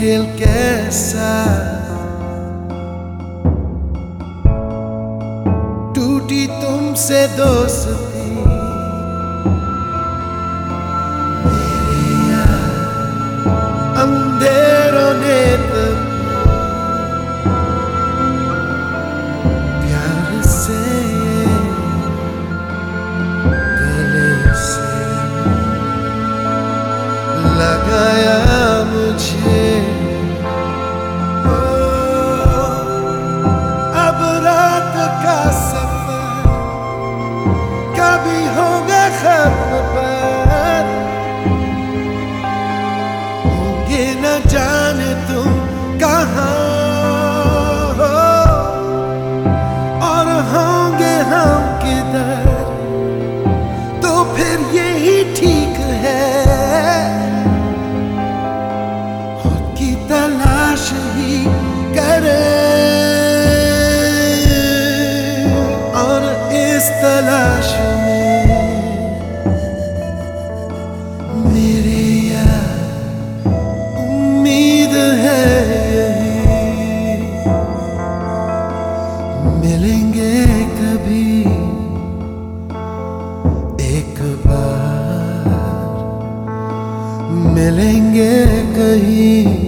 खेल कैसा टूटी तुमसे दोस्ती मेरे यार अंधेरों ने प्यार से गले से लगाया मुझे। अब रात का सफर कभी होगा खत्म पर होंगे न जाने तुम कहाँ हो और होंगे हम किधर, तो फिर यही ठीक है तलाश ही करें और इस तलाश में मेरे यार उम्मीद है यही मिलेंगे कभी एक बार, मिलेंगे कहीं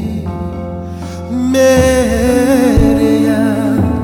मेरे यार।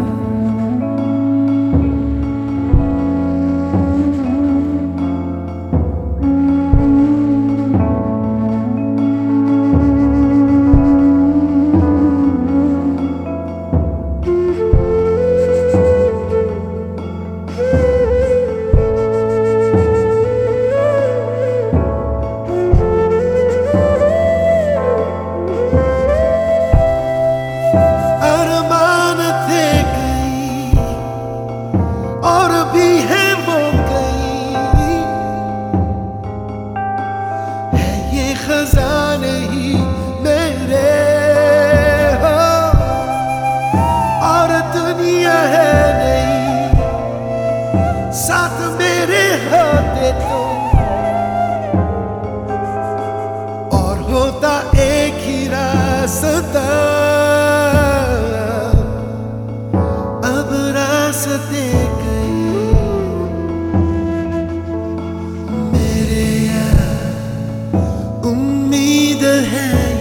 खजाने ही मेरे हो और दुनिया है नहीं साथ मेरे होते तो, और होता एक ही रास्ता। अब रास्ते कई मेरे यार उम्मीद है